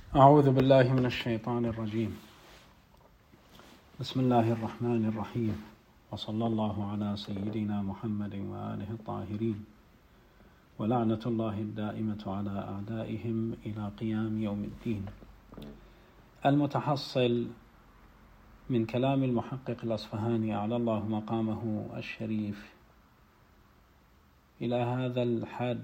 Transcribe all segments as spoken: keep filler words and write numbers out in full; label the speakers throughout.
Speaker 1: أعوذ بالله من الشيطان الرجيم. بسم الله الرحمن الرحيم، وصلى الله على سيدنا محمد وآله الطاهرين، ولعنة الله الدائمة على أعدائهم إلى قيام يوم الدين. المتحصل من كلام المحقق الأصفهاني أعلى الله مقامه الشريف إلى هذا الحد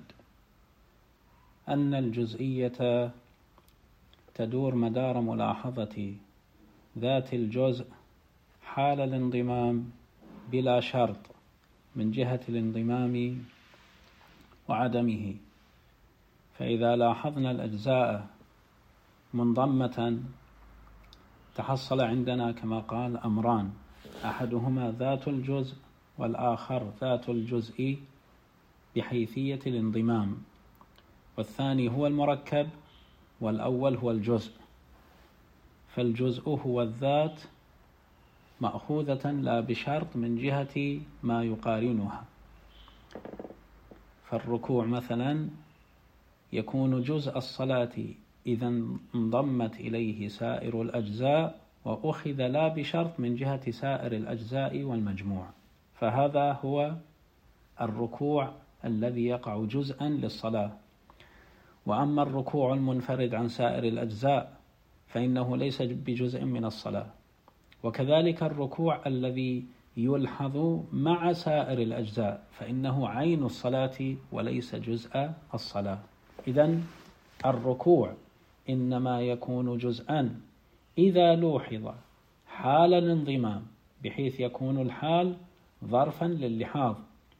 Speaker 1: أن الجزئية تدور مدار ملاحظة ذات الجزء حال الانضمام بلا شرط من جهة الانضمام وعدمه. فإذا لاحظنا الأجزاء منضمة تحصل عندنا كما قال أمران، أحدهما ذات الجزء والآخر ذات الجزء بحيثية الانضمام، والثاني هو المركب والأول هو الجزء. فالجزء هو الذات مأخوذة لا بشرط من جهة ما يقارنها. فالركوع مثلا يكون جزء الصلاة إذا انضمت إليه سائر الأجزاء وأخذ لا بشرط من جهة سائر الأجزاء والمجموع، فهذا هو الركوع الذي يقع جزءا للصلاة. وأما الركوع المنفرد عن سائر الأجزاء فإنه ليس بجزء من الصلاة، وكذلك الركوع الذي يلحظ مع سائر الأجزاء فإنه عين الصلاة وليس جزء الصلاة. إذن الركوع إنما يكون جزءا إذا لوحظ حال الانضمام، بحيث يكون الحال ظرفا للحاظ.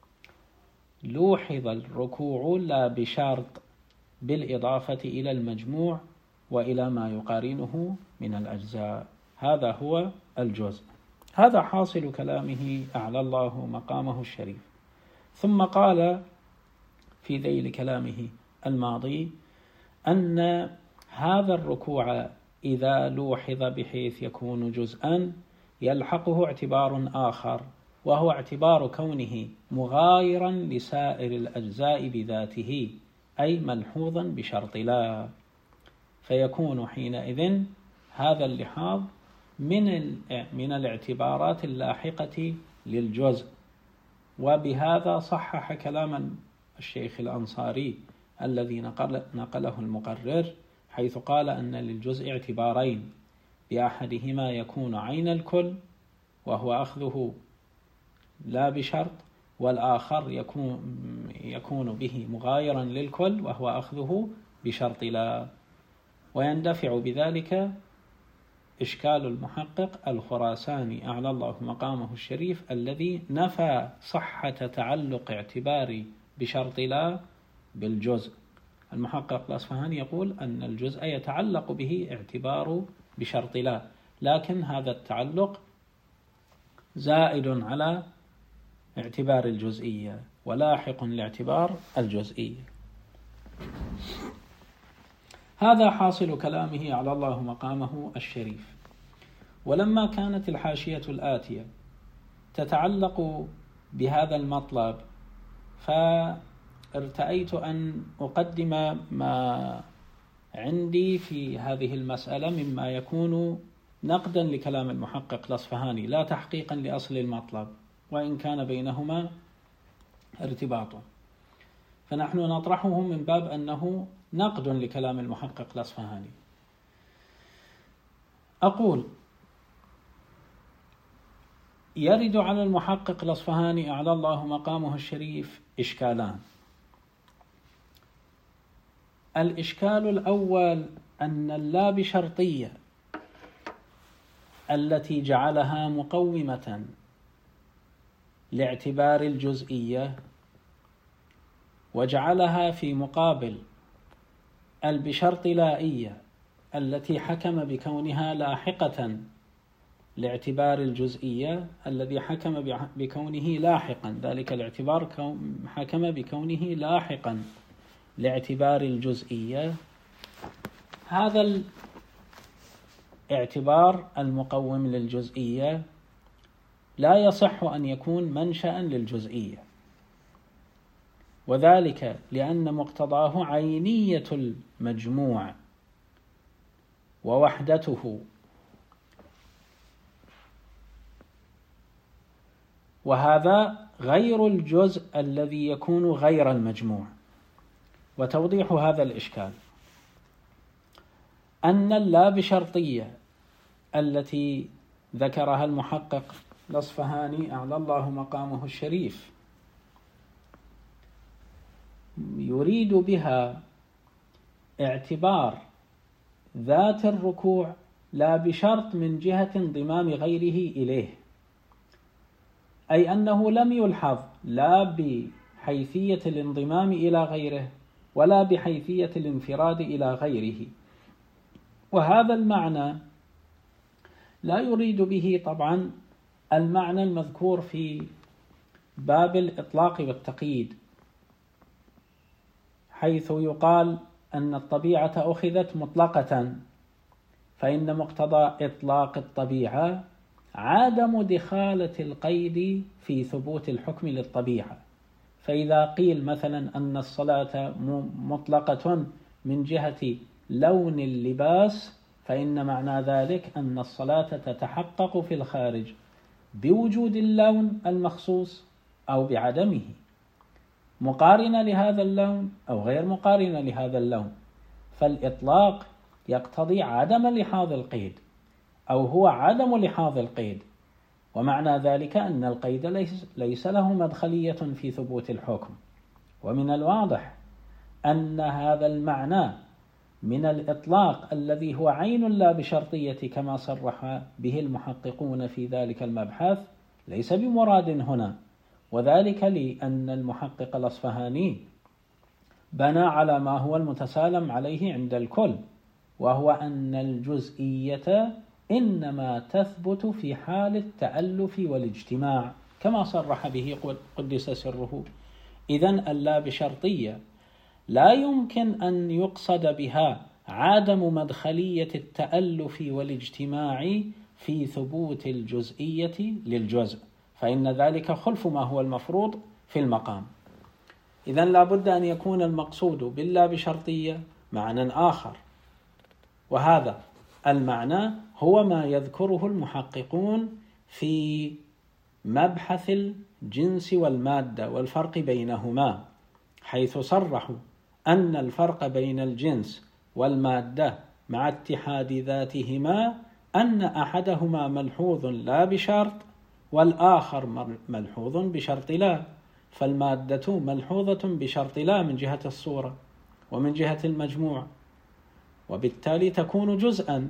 Speaker 1: لوحظ الركوع لا بشرط بالإضافة إلى المجموع وإلى ما يقارنه من الأجزاء، هذا هو الجزء. هذا حاصل كلامه أعلى الله مقامه الشريف. ثم قال في ذيل كلامه الماضي أن هذا الركوع إذا لوحظ بحيث يكون جزءا يلحقه اعتبار آخر، وهو اعتبار كونه مغايرا لسائر الأجزاء بذاته، أي ملحوظا بشرط لا، فيكون حينئذ هذا اللحاظ من من الاعتبارات اللاحقة للجزء. وبهذا صحح كلام الشيخ الأنصاري الذي نقل نقله المقرر، حيث قال أن للجزء اعتبارين، بأحدهما يكون عين الكل وهو أخذه لا بشرط، والآخر يكون يكون به مغايرا للكل وهو أخذه بشرط لا. ويندفع بذلك إشكال المحقق الخراساني أعلى الله مقامه الشريف الذي نفى صحة تعلق اعتبار بشرط لا بالجزء. المحقق الأصفهاني يقول أن الجزء يتعلق به اعتبار بشرط لا، لكن هذا التعلق زائد على اعتبار الجزئية ولاحق لاعتبار الجزئية. هذا حاصل كلامه على الله مقامه الشريف. ولما كانت الحاشية الآتية تتعلق بهذا المطلب، فارتأيت أن أقدم ما عندي في هذه المسألة مما يكون نقدا لكلام المحقق الأصفهاني لا تحقيقا لأصل المطلب، وإن كان بينهما ارتباط، فنحن نطرحه من باب أنه نقد لكلام المحقق الأصفهاني. أقول يرد على المحقق الأصفهاني أعلى الله مقامه الشريف إشكالان. الإشكال الأول أن اللا بشرطية التي جعلها مقومة لاعتبار الجزئية وجعلها في مقابل البشرط لائية التي حكم بكونها لاحقة لاعتبار الجزئية الذي حكم بكونه لاحقا، ذلك الاعتبار حكم بكونه لاحقا لاعتبار الجزئية. هذا الاعتبار المقوم للجزئية لا يصح أن يكون منشأ للجزئية، وذلك لأن مقتضاه عينية المجموع ووحدته، وهذا غير الجزء الذي يكون غير المجموع. وتوضيح هذا الإشكال أن اللا بشرطية التي ذكرها المحقق الأصفهاني أعلى الله مقامه الشريف يريد بها اعتبار ذات الركوع لا بشرط من جهة انضمام غيره إليه، أي أنه لم يلحظ لا بحيثية الانضمام إلى غيره ولا بحيثية الانفراد إلى غيره. وهذا المعنى لا يريد به طبعا المعنى المذكور في باب الإطلاق والتقييد، حيث يقال أن الطبيعة أخذت مطلقة، فإن مقتضى إطلاق الطبيعة عدم دخالة القيد في ثبوت الحكم للطبيعة. فإذا قيل مثلا أن الصلاة مطلقة من جهة لون اللباس، فإن معنى ذلك أن الصلاة تتحقق في الخارج بوجود اللون المخصوص أو بعدمه، مقارنة لهذا اللون أو غير مقارنة لهذا اللون. فالإطلاق يقتضي عدم لحاظ القيد أو هو عدم لحاظ القيد، ومعنى ذلك أن القيد ليس, ليس له مدخلية في ثبوت الحكم. ومن الواضح أن هذا المعنى من الإطلاق الذي هو عين لا بشرطية كما صرح به المحققون في ذلك المبحث ليس بمراد هنا، وذلك لأن المحقق الأصفهاني بنى على ما هو المتسالم عليه عند الكل، وهو أن الجزئية إنما تثبت في حال التألف والاجتماع كما صرح به قدس سره. إذن اللا بشرطية لا يمكن أن يقصد بها عدم مدخلية التألف والاجتماع في ثبوت الجزئية للجزء، فإن ذلك خلف ما هو المفروض في المقام. إذن لا بد أن يكون المقصود باللا بشرطية معنى آخر، وهذا المعنى هو ما يذكره المحققون في مبحث الجنس والمادة والفرق بينهما، حيث صرحوا أن الفرق بين الجنس والمادة مع اتحاد ذاتهما أن أحدهما ملحوظ لا بشرط والآخر ملحوظ بشرط لا، فالمادة ملحوظة بشرط لا من جهة الصورة ومن جهة المجموع، وبالتالي تكون جزءا،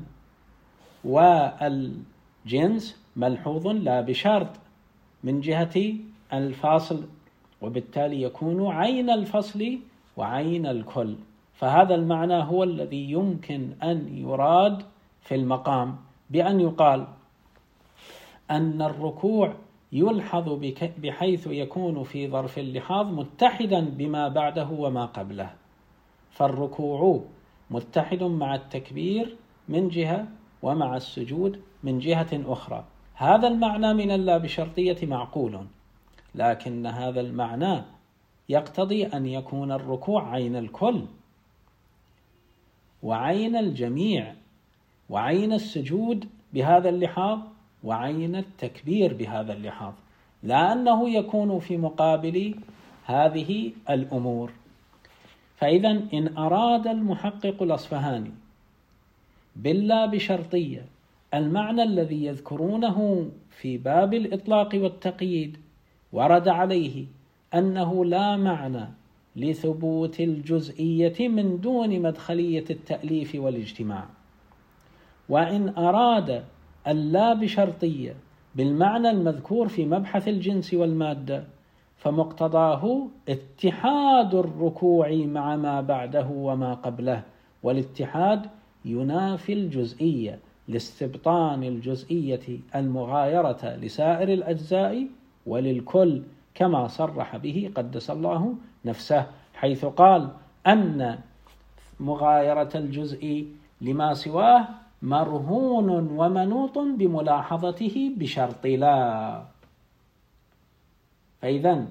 Speaker 1: والجنس ملحوظ لا بشرط من جهة الفاصل، وبالتالي يكون عين الفصل وعين الكل. فهذا المعنى هو الذي يمكن أن يراد في المقام بأن يقال أن الركوع يلحظ بحيث يكون في ظرف اللحاظ متحدا بما بعده وما قبله، فالركوع متحد مع التكبير من جهة ومع السجود من جهة أخرى. هذا المعنى من اللا بشرطية معقول، لكن هذا المعنى يقتضي أن يكون الركوع عين الكل وعين الجميع وعين السجود بهذا اللحاظ وعين التكبير بهذا اللحاظ، لا أنه يكون في مقابل هذه الأمور. فإذا إن أراد المحقق الأصفهاني باللا بشرطية المعنى الذي يذكرونه في باب الإطلاق والتقييد، ورد عليه أنه لا معنى لثبوت الجزئية من دون مدخلية التأليف والاجتماع. وإن أراد اللا بشرطية بالمعنى المذكور في مبحث الجنس والمادة، فمقتضاه اتحاد الركوع مع ما بعده وما قبله، والاتحاد ينافي الجزئية لاستبطان الجزئية المغايرة لسائر الأجزاء وللكل، كما صرح به قدس الله نفسه، حيث قال أن مغايرة الجزء لما سواه مرهون ومنوط بملاحظته بشرط لا. فإذا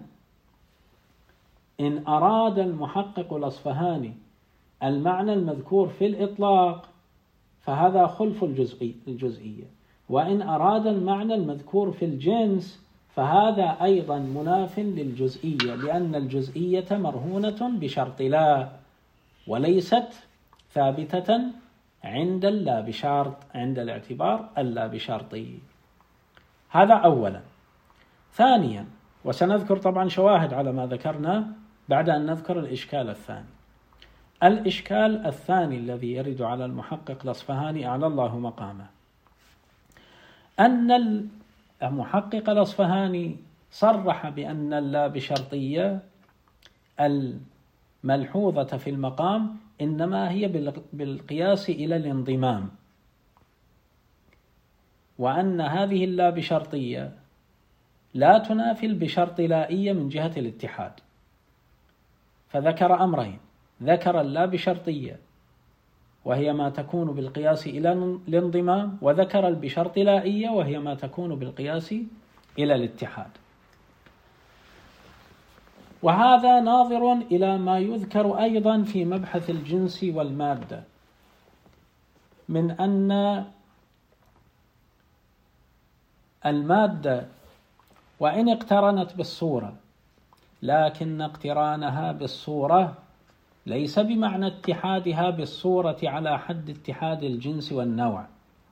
Speaker 1: إن أراد المحقق الأصفهاني المعنى المذكور في الإطلاق فهذا خلف الجزئي الجزئية. وإن أراد المعنى المذكور في الجنس فهذا أيضا مناف للجزئية، لأن الجزئية مرهونة بشرط لا، وليست ثابتة عند اللا بشرط، عند الاعتبار اللا بشرطي. هذا أولا. ثانيا، وسنذكر طبعا شواهد على ما ذكرنا بعد أن نذكر الإشكال الثاني. الإشكال الثاني الذي يرد على المحقق الأصفهاني أعلى الله مقامه، أن المحقق الأصفهاني صرح بأن اللا بشرطية الملحوظة في المقام إنما هي بالقياس إلى الانضمام، وأن هذه اللا بشرطية لا تنافي البشرط لائية من جهة الاتحاد. فذكر أمرين، ذكر اللا بشرطية وهي ما تكون بالقياس إلى الانضمام، وذكر البشرط لائية وهي ما تكون بالقياس إلى الاتحاد. وهذا ناظر إلى ما يذكر أيضا في مبحث الجنس والمادة، من أن المادة وإن اقترنت بالصورة، لكن اقترانها بالصورة ليس بمعنى اتحادها بالصورة على حد اتحاد الجنس والنوع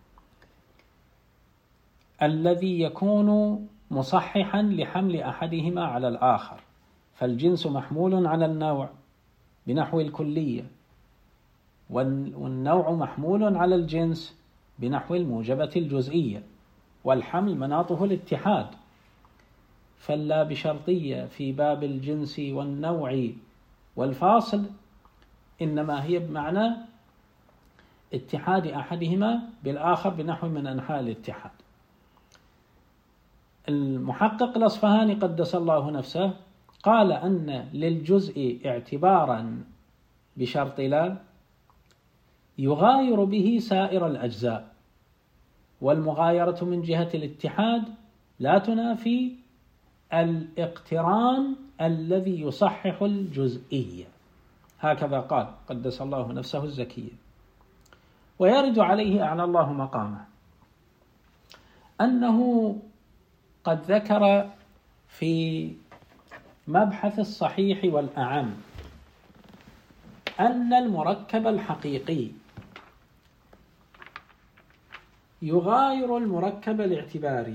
Speaker 1: الذي يكون مصححا لحمل أحدهما على الآخر. فالجنس محمول على النوع بنحو الكلية، والنوع محمول على الجنس بنحو الموجبة الجزئية، والحمل مناطه الاتحاد. فاللا بشرطية في باب الجنس والنوع والفاصل إنما هي بمعنى اتحاد أحدهما بالآخر بنحو من أنحاء الاتحاد. المحقق الأصفهاني قدس الله نفسه قال أن للجزء اعتبارا بشرط لا يغاير به سائر الأجزاء، والمغايرة من جهة الاتحاد لا تنافي الاقتران الذي يصحح الجزئية. هكذا قال قدس الله نفسه الزكية. ويرد عليه أعلى الله مقامه أنه قد ذكر في مبحث الصحيح والأعم أن المركب الحقيقي يغاير المركب الاعتباري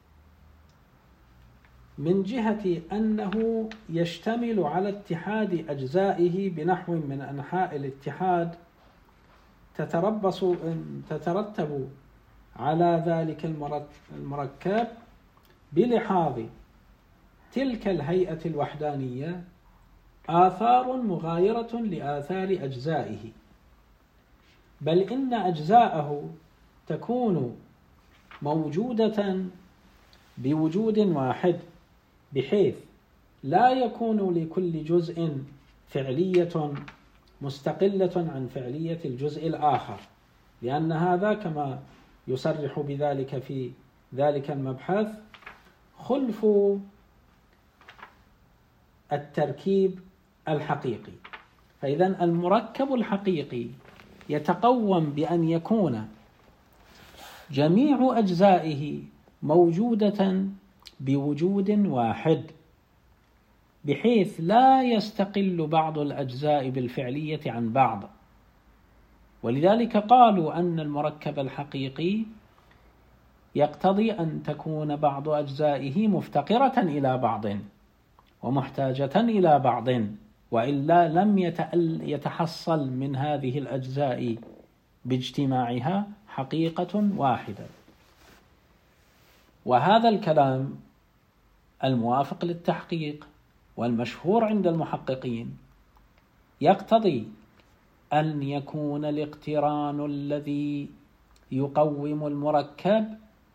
Speaker 1: من جهة أنه يشتمل على اتحاد أجزائه بنحو من أنحاء الاتحاد تتربص تترتب على ذلك المركب بلحاظ تلك الهيئة الوحدانية آثار مغايرة لآثار أجزائه، بل إن أجزاءه تكون موجودة بوجود واحد، بحيث لا يكون لكل جزء فعلية مستقلة عن فعلية الجزء الآخر، لأن هذا كما يصرح بذلك في ذلك المبحث خلف التركيب الحقيقي. فإذا المركب الحقيقي يتقوم بأن يكون جميع أجزائه موجودة بوجود واحد، بحيث لا يستقل بعض الأجزاء بالفعلية عن بعض. ولذلك قالوا أن المركب الحقيقي يقتضي أن تكون بعض أجزائه مفتقرة إلى بعض ومحتاجة إلى بعض، وإلا لم يتحصل من هذه الأجزاء باجتماعها حقيقة واحدة. وهذا الكلام الموافق للتحقيق والمشهور عند المحققين يقتضي أن يكون الاقتران الذي يقوم المركب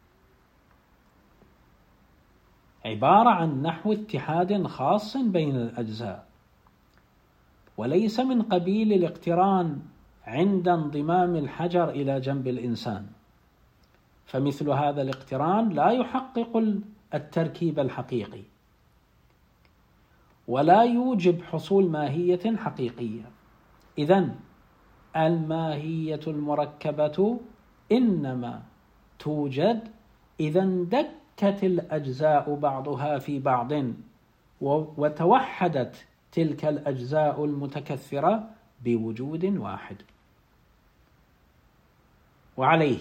Speaker 1: عبارة عن نحو اتحاد خاص بين الأجزاء، وليس من قبيل الاقتران عند انضمام الحجر إلى جنب الإنسان. فمثل هذا الاقتران لا يحقق التركيب الحقيقي ولا يوجب حصول ماهية حقيقية. إذن الماهية المركبة إنما توجد إذا اندكت الأجزاء بعضها في بعض وتوحدت تلك الأجزاء المتكثرة بوجود واحد. وعليه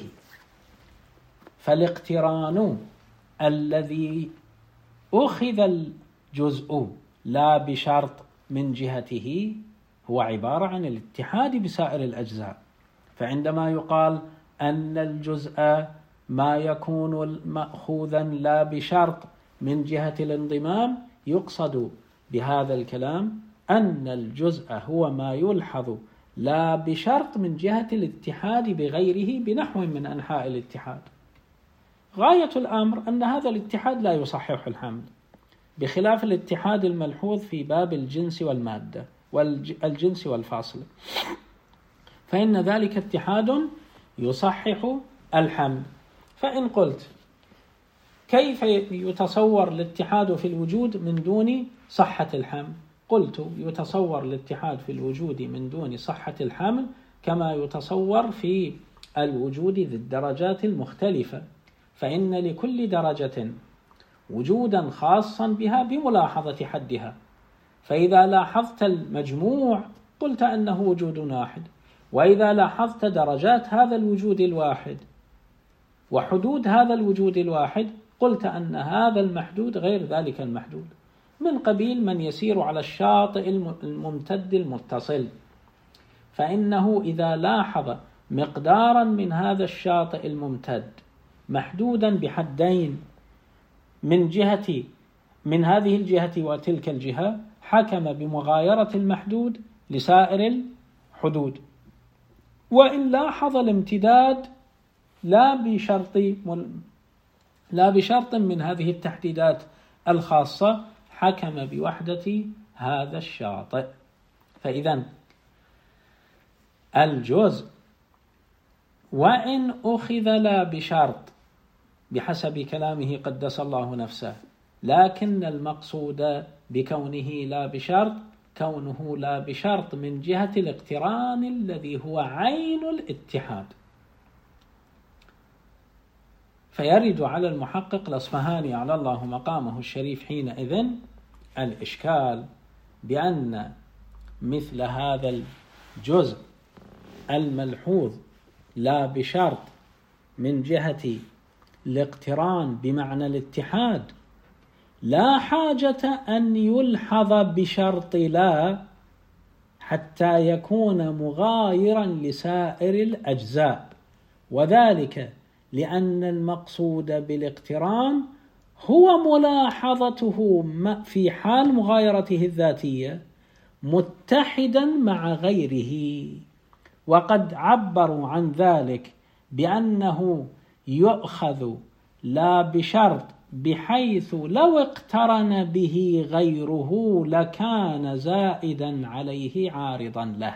Speaker 1: فالاقتران الذي أخذ الجزء لا بشرط من جهته هو عبارة عن الاتحاد بسائر الأجزاء. فعندما يقال أن الجزء ما يكون مأخوذا لا بشرط من جهة الانضمام، يقصد بهذا الكلام أن الجزء هو ما يلحظ لا بشرط من جهة الاتحاد بغيره بنحو من أنحاء الاتحاد. غاية الأمر أن هذا الاتحاد لا يصحح الحمل، بخلاف الاتحاد الملحوظ في باب الجنس والمادة والجنس والفاصل، فإن ذلك اتحاد يصحح الحمل. فإن قلت كيف يتصور الاتحاد في الوجود من دون صحة الحمل؟ قلت يتصور الاتحاد في الوجود من دون صحة الحمل كما يتصور في الوجود ذي الدرجات المختلفة، فإن لكل درجة وجودا خاصا بها بملاحظة حدها. فإذا لاحظت المجموع قلت أنه وجود واحد، وإذا لاحظت درجات هذا الوجود الواحد وحدود هذا الوجود الواحد قلت أن هذا المحدود غير ذلك المحدود، من قبيل من يسير على الشاطئ الممتد المتصل، فإنه إذا لاحظ مقدارا من هذا الشاطئ الممتد محدودا بحدين من جهة من هذه الجهة وتلك الجهة، حكم بمغايرة المحدود لسائر الحدود. وإن لاحظ الامتداد لا بشرط لا بشرط من هذه التحديدات الخاصة، حكم بوحدة هذا الشاطئ. فإذا الجزء وإن أخذ لا بشرط بحسب كلامه قدس الله نفسه، لكن المقصود بكونه لا بشرط كونه لا بشرط من جهة الاقتران الذي هو عين الاتحاد. فيرد على المحقق الأصفهاني على الله مقامه الشريف حينئذ الإشكال بأن مثل هذا الجزء الملحوظ لا بشرط من جهة الاقتران بمعنى الاتحاد لا حاجة أن يلحظ بشرط لا حتى يكون مغايرا لسائر الأجزاء، وذلك لأن المقصود بالاقتران هو ملاحظته في حال مغايرته الذاتية متحدا مع غيره. وقد عبروا عن ذلك بأنه يؤخذ لا بشرط بحيث لو اقترن به غيره لكان زائدا عليه عارضا له.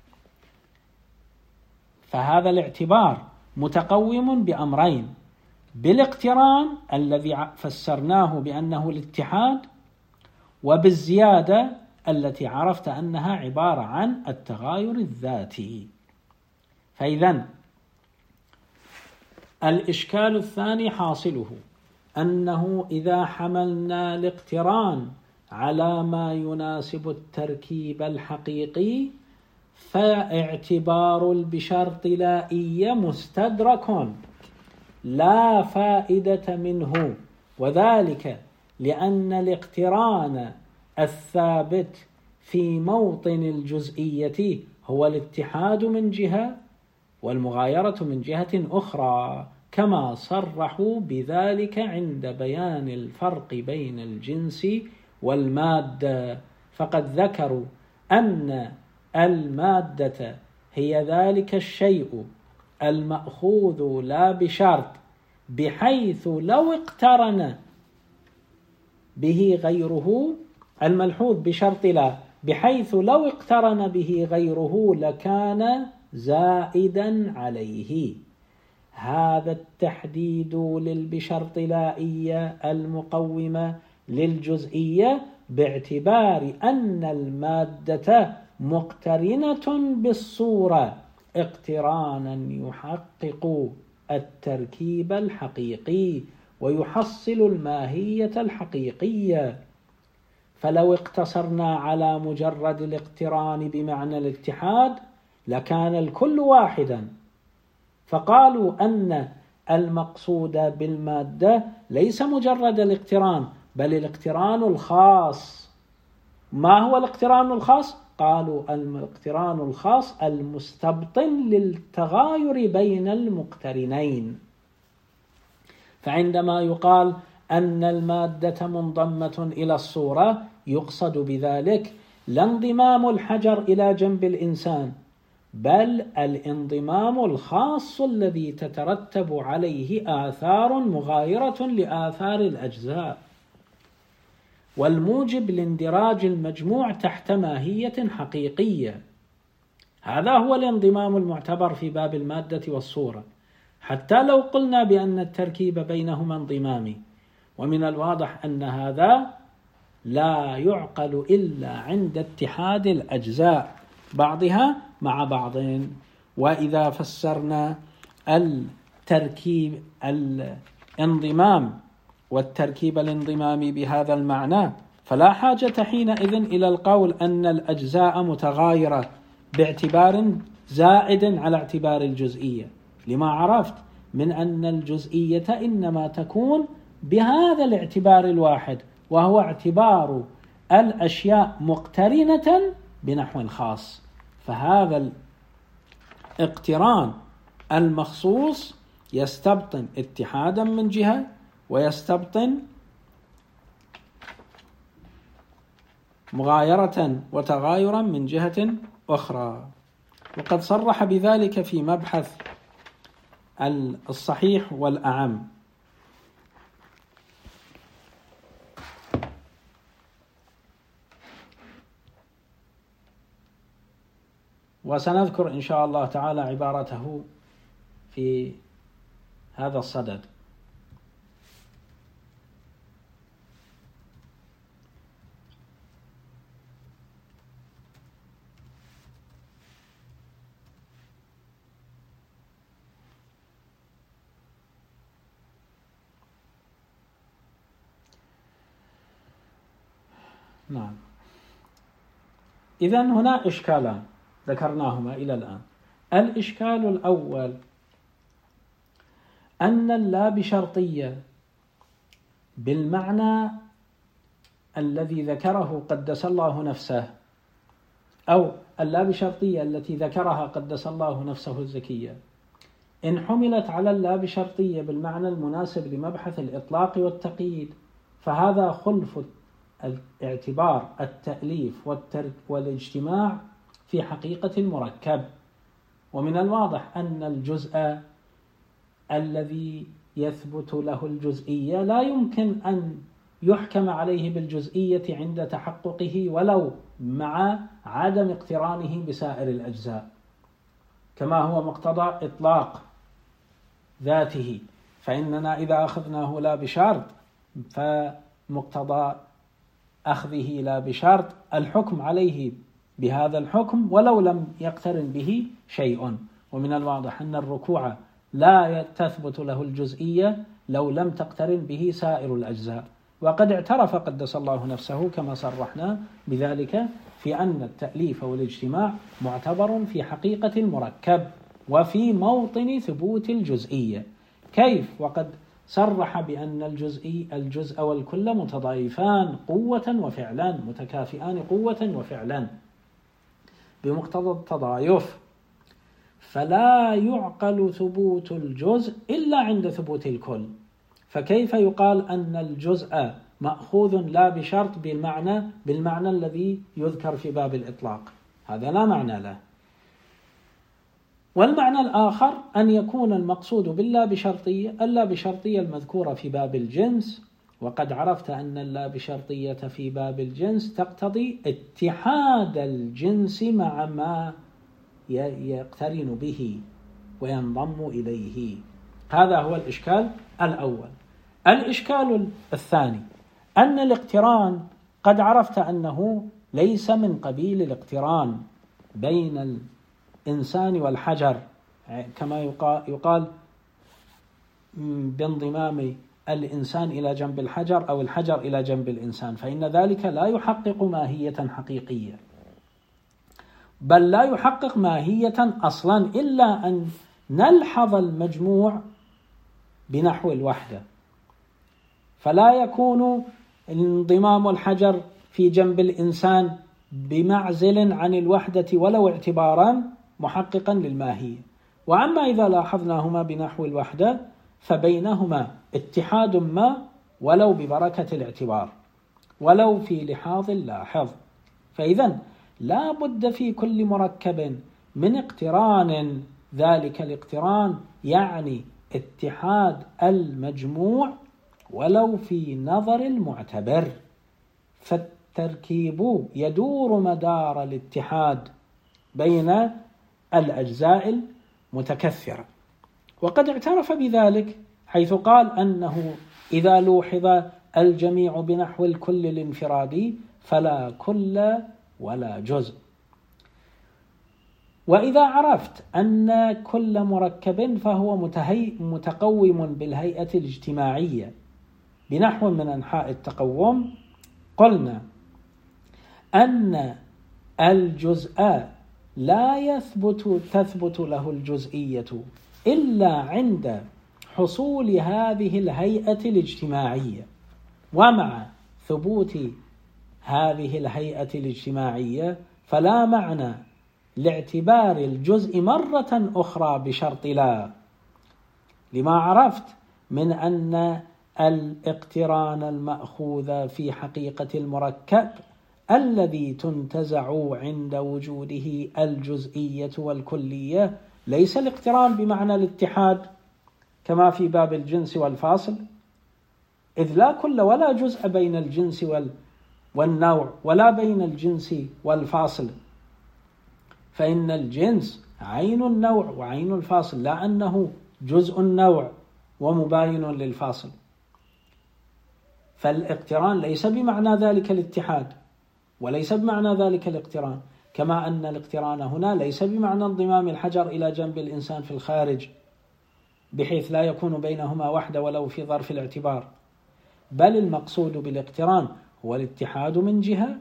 Speaker 1: فهذا الاعتبار متقوم بأمرين: بالاقتران الذي فسرناه بأنه الاتحاد، وبالزيادة التي عرفت أنها عبارة عن التغاير الذاتي. فإذن الإشكال الثاني حاصله أنه إذا حملنا الاقتران على ما يناسب التركيب الحقيقي فاعتبار البشرط لائية مستدرك لا فائدة منه، وذلك لأن الاقتران الثابت في موطن الجزئية هو الاتحاد من جهة والمغايرة من جهة أخرى، كما صرحوا بذلك عند بيان الفرق بين الجنس والمادة، فقد ذكروا أن المادة هي ذلك الشيء المأخوذ لا بشرط بحيث لو اقترن به غيره، الملحوظ بشرط لا بحيث لو اقترن به غيره لكان زائدا عليه. هذا التحديد للبشرط لائية المقومة للجزئية باعتبار أن المادة مقترنة بالصورة اقترانا يحقق التركيب الحقيقي ويحصل الماهية الحقيقية. فلو اقتصرنا على مجرد الاقتران بمعنى الاتحاد لكان الكل واحدا. فقالوا أن المقصود بالمادة ليس مجرد الاقتران بل الاقتران الخاص. ما هو الاقتران الخاص؟ قالوا الاقتران الخاص المستبطن للتغاير بين المقترنين. فعندما يقال أن المادة منضمة إلى الصورة يقصد بذلك لا انضمام الحجر إلى جنب الإنسان بل الانضمام الخاص الذي تترتب عليه آثار مغايرة لآثار الأجزاء والموجب لاندراج المجموع تحت ماهية حقيقية. هذا هو الانضمام المعتبر في باب المادة والصورة، حتى لو قلنا بأن التركيب بينهما انضمامي، ومن الواضح أن هذا لا يعقل إلا عند اتحاد الأجزاء بعضها مع بعض. وإذا فسرنا التركيب الانضمام والتركيب الانضمامي بهذا المعنى فلا حاجة حينئذ إلى القول أن الأجزاء متغايرة باعتبار زائد على اعتبار الجزئية، لما عرفت من أن الجزئية إنما تكون بهذا الاعتبار الواحد، وهو اعتبار الأشياء مقترنة بنحو خاص. فهذا الاقتران المخصوص يستبطن اتحادا من جهة ويستبطن مغايرة وتغايرا من جهة أخرى. وقد صرح بذلك في مبحث الصحيح والأعم. وسنذكر إن شاء الله تعالى عبارته في هذا الصدد. نعم. إذن هنا إشكالان ذكرناهما إلى الآن. الإشكال الأول أن اللا بشرطية بالمعنى الذي ذكره قدس الله نفسه، أو اللا بشرطية التي ذكرها قدس الله نفسه الزكية، إن حملت على اللا بشرطية بالمعنى المناسب لمبحث الإطلاق والتقييد فهذا خلف الاعتبار التأليف والترك والاجتماع في حقيقة المركب. ومن الواضح أن الجزء الذي يثبت له الجزئية لا يمكن أن يحكم عليه بالجزئية عند تحققه ولو مع عدم اقترانه بسائر الأجزاء، كما هو مقتضى إطلاق ذاته. فإننا إذا أخذناه لا بشرط فمقتضى أخذه لا بشرط الحكم عليه بهذا الحكم ولو لم يقترن به شيء. ومن الواضح أن الركوع لا تثبت له الجزئية لو لم تقترن به سائر الأجزاء. وقد اعترف قدس الله نفسه كما صرحنا بذلك في أن التأليف والاجتماع معتبر في حقيقة المركب وفي موطن ثبوت الجزئية. كيف؟ وقد صرح بأن الجزء الجزء والكل متضايفان قوة وفعلا، متكافئان قوة وفعلا بمقتضى التضايف، فلا يعقل ثبوت الجزء إلا عند ثبوت الكل. فكيف يقال أن الجزء مأخوذ لا بشرط بالمعنى بالمعنى الذي يذكر في باب الإطلاق؟ هذا لا معنى له. والمعنى الآخر أن يكون المقصود باللا بشرطية اللا بشرطية المذكورة في باب الجنس، وقد عرفت أن اللا بشرطية في باب الجنس تقتضي اتحاد الجنس مع ما يقترن به وينضم إليه. هذا هو الإشكال الأول. الإشكال الثاني أن الاقتران قد عرفت أنه ليس من قبيل الاقتران بين الإنسان والحجر، كما يقال بانضمام الإنسان إلى جنب الحجر أو الحجر إلى جنب الإنسان، فإن ذلك لا يحقق ماهية حقيقية، بل لا يحقق ماهية أصلا إلا أن نلحظ المجموع بنحو الوحدة. فلا يكون انضمام الحجر في جنب الإنسان بمعزل عن الوحدة ولو اعتبارا محققا للماهية. وأما إذا لاحظناهما بنحو الوحدة فبينهما اتحاد ما ولو ببركة الاعتبار ولو في لحاظ لاحظ. فإذا لا بد في كل مركب من اقتران، ذلك الاقتران يعني اتحاد المجموع ولو في نظر المعتبر، فالتركيب يدور مدار الاتحاد بين الأجزاء المتكثرة. وقد اعترف بذلك حيث قال أنه إذا لوحظ الجميع بنحو الكل الانفرادي فلا كل ولا جزء. وإذا عرفت أن كل مركب فهو متهي متقوم بالهيئة الاجتماعية بنحو من أنحاء التقوم، قلنا أن الجزء لا يثبت تثبت له الجزئية إلا عند حصول هذه الهيئة الاجتماعية. ومع ثبوت هذه الهيئة الاجتماعية فلا معنى لاعتبار الجزء مرة أخرى بشرط لا، لما عرفت من أن الاقتران المأخوذ في حقيقة المركب الذي تنتزع عند وجوده الجزئية والكلية ليس الاقتران بمعنى الاتحاد كما في باب الجنس والفاصل، إذ لا كل ولا جزء بين الجنس والنوع ولا بين الجنس والفاصل، فإن الجنس عين النوع وعين الفاصل، لا أنه جزء النوع ومباين للفاصل. فالاقتران ليس بمعنى ذلك الاتحاد وليس بمعنى ذلك الاقتران، كما أن الاقتران هنا ليس بمعنى انضمام الحجر إلى جنب الإنسان في الخارج بحيث لا يكون بينهما وحدة ولو في ظرف الاعتبار، بل المقصود بالاقتران هو الاتحاد من جهة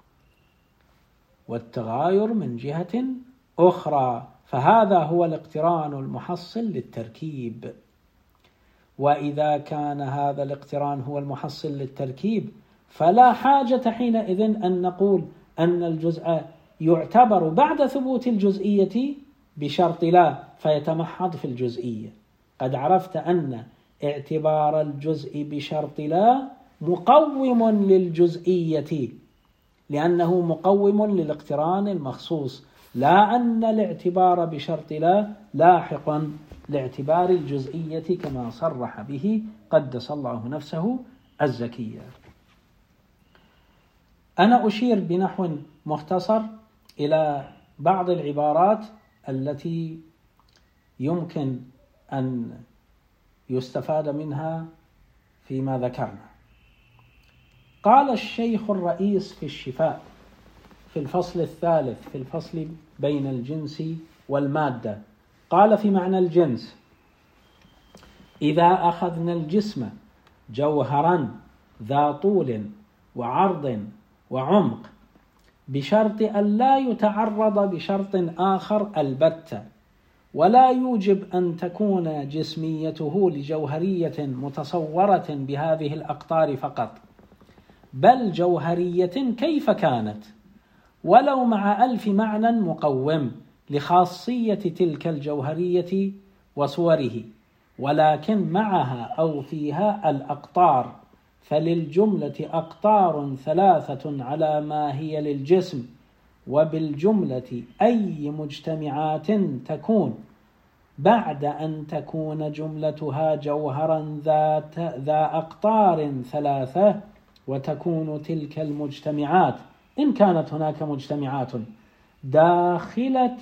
Speaker 1: والتغاير من جهة أخرى، فهذا هو الاقتران المحصل للتركيب. وإذا كان هذا الاقتران هو المحصل للتركيب فلا حاجة حينئذ أن نقول أن الجزء يعتبر بعد ثبوت الجزئية بشرط لا فيتمحض في الجزئية. قد عرفت أن اعتبار الجزء بشرط لا مقوم للجزئية لأنه مقوم للاقتران المخصوص، لا أن الاعتبار بشرط لا لاحق لاعتبار الجزئية كما صرح به قدس الله نفسه الزكية. أنا أشير بنحو مختصر إلى بعض العبارات التي يمكن أن يستفاد منها فيما ذكرنا. قال الشيخ الرئيس في الشفاء في الفصل الثالث في الفصل بين الجنس والمادة، قال في معنى الجنس: إذا أخذنا الجسم جوهرا ذا طول وعرض وعمق بشرط أن لا يتعرض بشرط آخر البتة، ولا يوجب أن تكون جسميته لجوهرية متصورة بهذه الأقطار فقط، بل جوهرية كيف كانت ولو مع ألف معنى مقوم لخاصية تلك الجوهرية وصوره، ولكن معها أو فيها الأقطار، فللجملة أقطار ثلاثة على ما هي للجسم، وبالجملة أي مجتمعات تكون بعد أن تكون جملتها جوهرا ذات ذا أقطار ثلاثة، وتكون تلك المجتمعات إن كانت هناك مجتمعات داخلة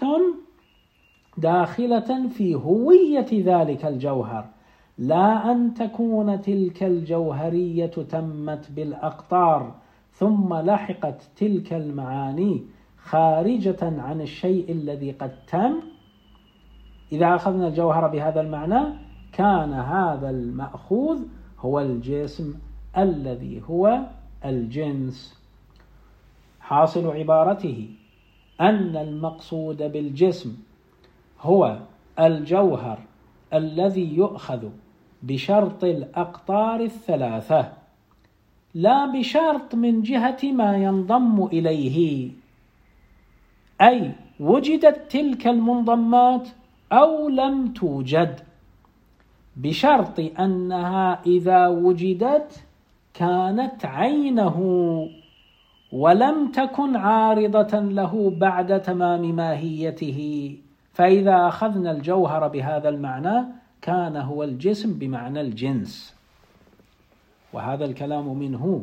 Speaker 1: داخلة في هوية ذلك الجوهر، لا أن تكون تلك الجوهرية تمت بالأقطار ثم لحقت تلك المعاني خارجة عن الشيء الذي قد تم. إذا أخذنا الجوهر بهذا المعنى كان هذا المأخوذ هو الجسم الذي هو الجنس. حاصل عبارته أن المقصود بالجسم هو الجوهر الذي يؤخذ بشرط الأقطار الثلاثة، لا بشرط من جهة ما ينضم إليه، أي وجدت تلك المنضمات أو لم توجد، بشرط أنها إذا وجدت كانت عينه ولم تكن عارضة له بعد تمام ماهيته. فإذا أخذنا الجوهر بهذا المعنى كان هو الجسم بمعنى الجنس. وهذا الكلام منه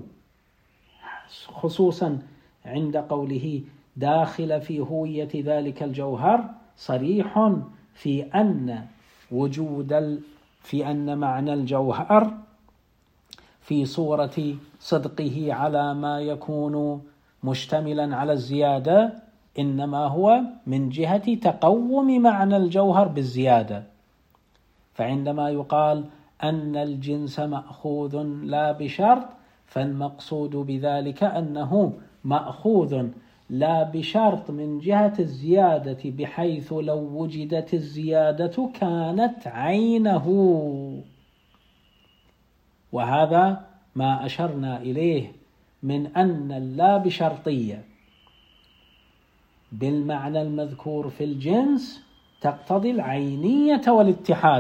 Speaker 1: خصوصا عند قوله داخل في هوية ذلك الجوهر صريح في أن وجود في أن معنى الجوهر في صورة صدقه على ما يكون مشتملا على الزيادة إنما هو من جهة تقوم معنى الجوهر بالزيادة. فعندما يقال أن الجنس مأخوذ لا بشرط، فالمقصود بذلك أنه مأخوذ لا بشرط من جهة الزيادة، بحيث لو وجدت الزيادة كانت عينه. وهذا ما أشرنا إليه من أن اللا بشرطية بالمعنى المذكور في الجنس تقتضي العينية والاتحاد،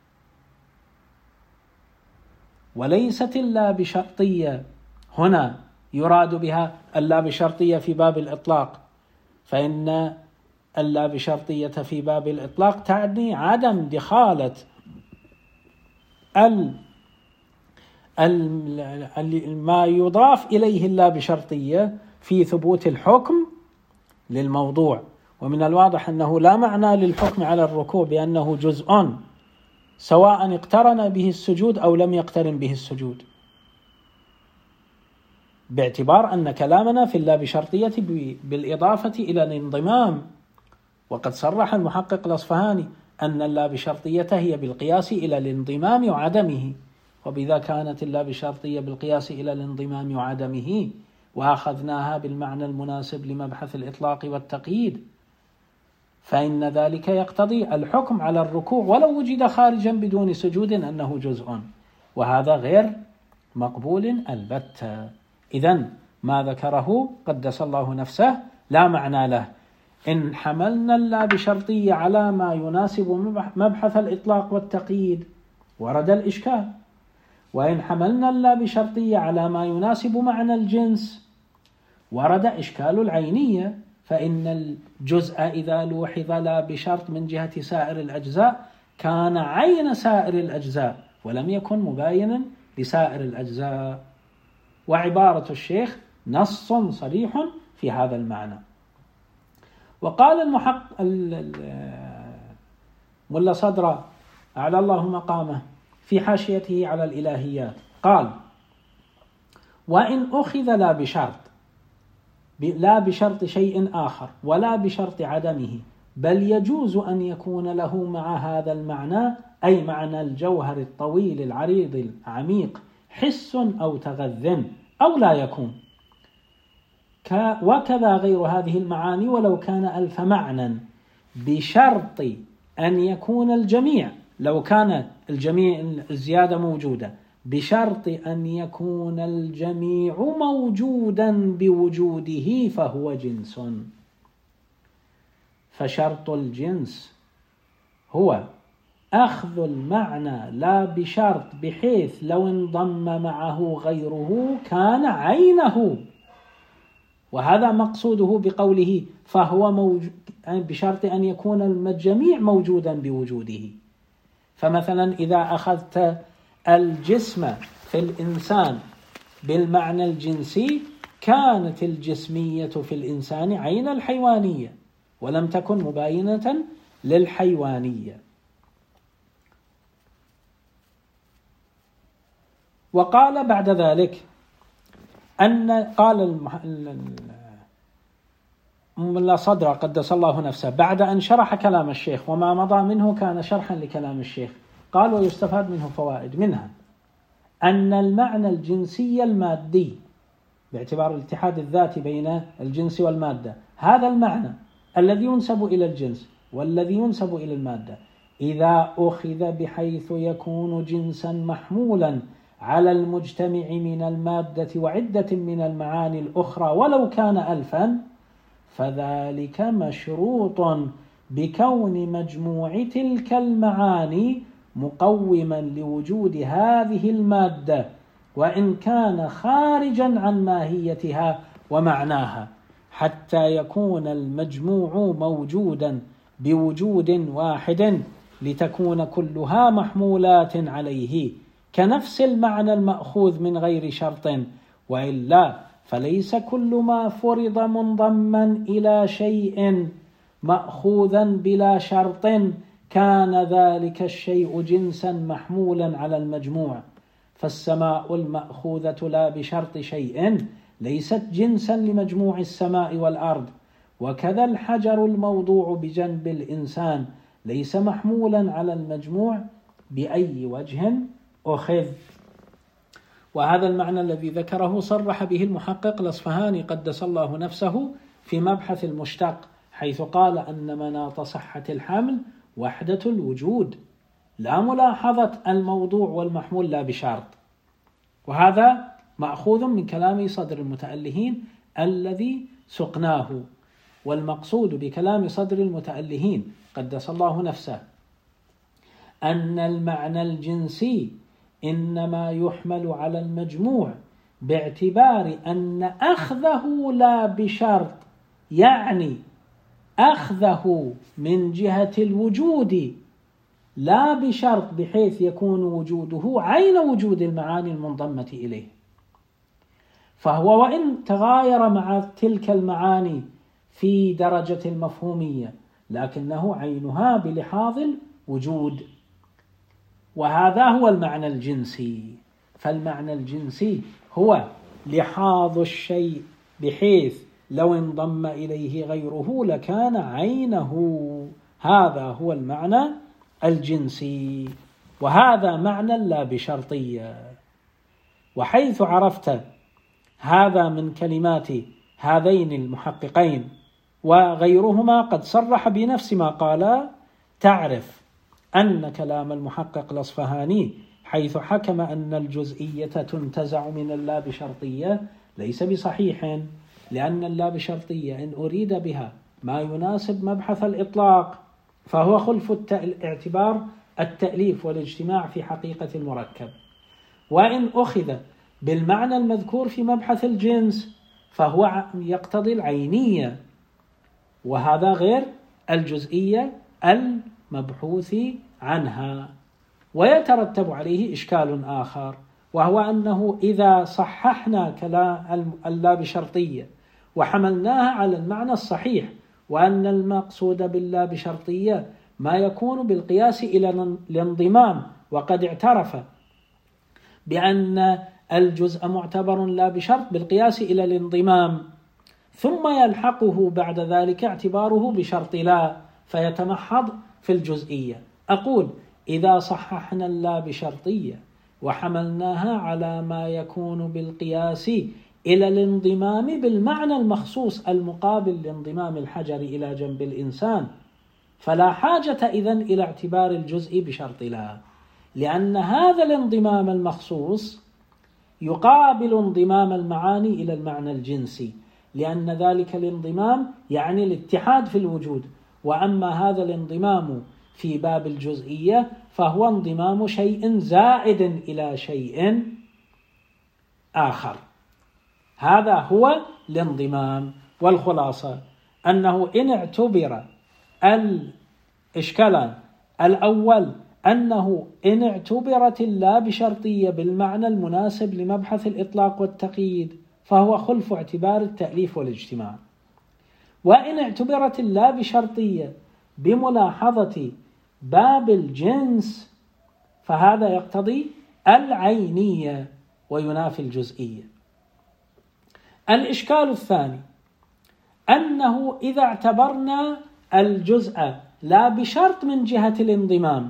Speaker 1: وليست اللا بشرطية هنا يراد بها اللا بشرطية في باب الإطلاق، فإن اللا بشرطية في باب الإطلاق تعني عدم دخالة ما يضاف إليه اللا بشرطية في ثبوت الحكم للموضوع. ومن الواضح أنه لا معنى للحكم على الركوع بأنه جزء سواء اقترن به السجود أو لم يقترن به السجود، باعتبار أن كلامنا في اللا بشرطية بالإضافة إلى الانضمام. وقد صرح المحقق الأصفهاني أن اللا بشرطية هي بالقياس إلى الانضمام وعدمه، وبذا كانت اللا بشرطية بالقياس إلى الانضمام وعدمه، وأخذناها بالمعنى المناسب لمبحث الإطلاق والتقييد، فإن ذلك يقتضي الحكم على الركوع ولو وجد خارجا بدون سجود أنه جزء، وهذا غير مقبول البتة. إذن ما ذكره قدس الله نفسه لا معنى له. إن حملنا اللا بشرطية على ما يناسب مبحث الإطلاق والتقييد ورد الإشكال، وإن حملنا اللا بشرطية على ما يناسب معنى الجنس ورد إشكال العينية، فإن الجزء إذا لوحظ لا بشرط من جهة سائر الأجزاء كان عين سائر الأجزاء ولم يكن مباينا لسائر الأجزاء. وعبارة الشيخ نص صريح في هذا المعنى. وقال المحقق ملا صدر أعلى الله مقامه في حاشيته على الإلهيات قال: وإن أخذ لا بشرط لا بشرط شيء آخر ولا بشرط عدمه، بل يجوز أن يكون له مع هذا المعنى أي معنى الجوهر الطويل العريض العميق حس أو تغذٍ أو لا يكون، وكذا غير هذه المعاني ولو كان ألف معنى، بشرط أن يكون الجميع، لو كان الجميع الزيادة موجودة، بشرط أن يكون الجميع موجودا بوجوده فهو جنس. فشرط الجنس هو أخذ المعنى لا بشرط، بحيث لو انضم معه غيره كان عينه، وهذا مقصوده بقوله فهو موجود، بشرط أن يكون الجميع موجودا بوجوده. فمثلا إذا أخذت الجسم في الإنسان بالمعنى الجنسي كانت الجسمية في الإنسان عين الحيوانية ولم تكن مباينة للحيوانية. وقال بعد ذلك أن قال ملا صدر قدس الله نفسه بعد أن شرح كلام الشيخ وما مضى منه كان شرحا لكلام الشيخ، قال ويستفاد منه فوائد، منها أن المعنى الجنسي المادي باعتبار الاتحاد الذاتي بين الجنس والمادة، هذا المعنى الذي ينسب إلى الجنس والذي ينسب إلى المادة إذا أخذ بحيث يكون جنسا محمولا على المجتمع من المادة وعدة من المعاني الأخرى ولو كان ألفا، فذلك مشروط بكون مجموع تلك المعاني مقوما لوجود هذه المادة وإن كان خارجا عن ماهيتها ومعناها، حتى يكون المجموع موجودا بوجود واحد لتكون كلها محمولات عليه كنفس المعنى المأخوذ من غير شرط، وإلا فليس كل ما فرض منضما إلى شيء مأخوذا بلا شرط كان ذلك الشيء جنسا محمولا على المجموع، فالسماء المأخوذة لا بشرط شيء ليست جنسا لمجموع السماء والأرض، وكذا الحجر الموضوع بجنب الإنسان ليس محمولا على المجموع بأي وجه أخذ. وهذا المعنى الذي ذكره صرح به المحقق الأصفهاني قدس الله نفسه في مبحث المشتق، حيث قال أن مناط صحة الحمل وحدة الوجود لا ملاحظة الموضوع والمحمول لا بشرط. وهذا مأخوذ من كلام صدر المتألهين الذي سقناه، والمقصود بكلام صدر المتألهين قدس الله نفسه أن المعنى الجنسي إنما يحمل على المجموع باعتبار أن أخذه لا بشرط، يعني أخذه من جهة الوجود لا بشرط بحيث يكون وجوده عين وجود المعاني المنضمة إليه، فهو وإن تغاير مع تلك المعاني في درجة المفهومية لكنه عينها بلحاظ الوجود، وهذا هو المعنى الجنسي. فالمعنى الجنسي هو لحاظ الشيء بحيث لو انضم إليه غيره لكان عينه، هذا هو المعنى الجنسي، وهذا معنى لا بشرطية. وحيث عرفت هذا من كلمات هذين المحققين وغيرهما قد صرح بنفس ما قال، تعرف أن كلام المحقق الأصفهاني حيث حكم أن الجزئية تنتزع من اللا بشرطية ليس بصحيح، لأن اللا بشرطية إن أريد بها ما يناسب مبحث الإطلاق فهو خلف الاعتبار التأليف والاجتماع في حقيقة المركب، وإن أخذ بالمعنى المذكور في مبحث الجنس فهو يقتضي العينية، وهذا غير الجزئية المبحوث عنها. ويترتب عليه إشكال آخر، وهو أنه إذا صححنا كلام اللا بشرطية وحملناها على المعنى الصحيح، وأن المقصود باللا بشرطية ما يكون بالقياس إلى الانضمام، وقد اعترف بأن الجزء معتبر لا بشرط بالقياس إلى الانضمام، ثم يلحقه بعد ذلك اعتباره بشرط لا فيتمحض في الجزئية. أقول إذا صححنا اللا بشرطية وحملناها على ما يكون بالقياس إلى الانضمام بالمعنى المخصوص المقابل لانضمام الحجر إلى جنب الإنسان، فلا حاجة إذن إلى اعتبار الجزء بشرط لا، لأن هذا الانضمام المخصوص يقابل انضمام المعاني إلى المعنى الجنسي، لأن ذلك الانضمام يعني الاتحاد في الوجود، وأما هذا الانضمام في باب الجزئية فهو انضمام شيء زائد إلى شيء آخر، هذا هو الانضمام. والخلاصة أنه إن اعتبر الإشكال الأول أنه إن اعتبرت اللا بشرطية بالمعنى المناسب لمبحث الإطلاق والتقييد فهو خلف اعتبار التأليف والاجتماع، وإن اعتبرت اللا بشرطية بملاحظة باب الجنس فهذا يقتضي العينية وينافي الجزئية. الإشكال الثاني أنه إذا اعتبرنا الجزء لا بشرط من جهة الانضمام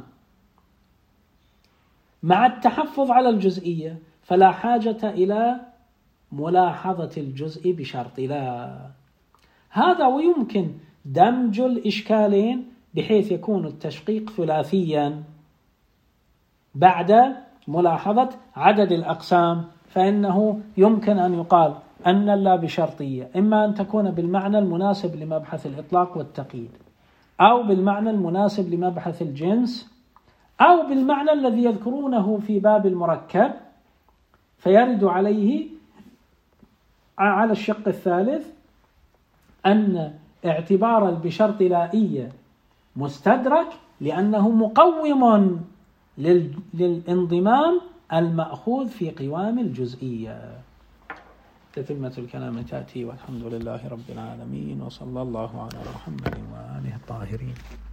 Speaker 1: مع التحفظ على الجزئية فلا حاجة إلى ملاحظة الجزء بشرط لا. هذا ويمكن دمج الإشكالين بحيث يكون التشقيق ثلاثيا بعد ملاحظة عدد الأقسام، فإنه يمكن أن يقال أن اللا بشرطية إما أن تكون بالمعنى المناسب لمبحث الإطلاق والتقييد، أو بالمعنى المناسب لمبحث الجنس، أو بالمعنى الذي يذكرونه في باب المركب، فيرد عليه على الشق الثالث أن اعتبار البشرط لائية مستدرك لأنه مقوم للانضمام المأخوذ في قوام الجزئية. تتمة الكلام تأتي، والحمد لله رب العالمين، وصلى الله على محمد وآله الطاهرين.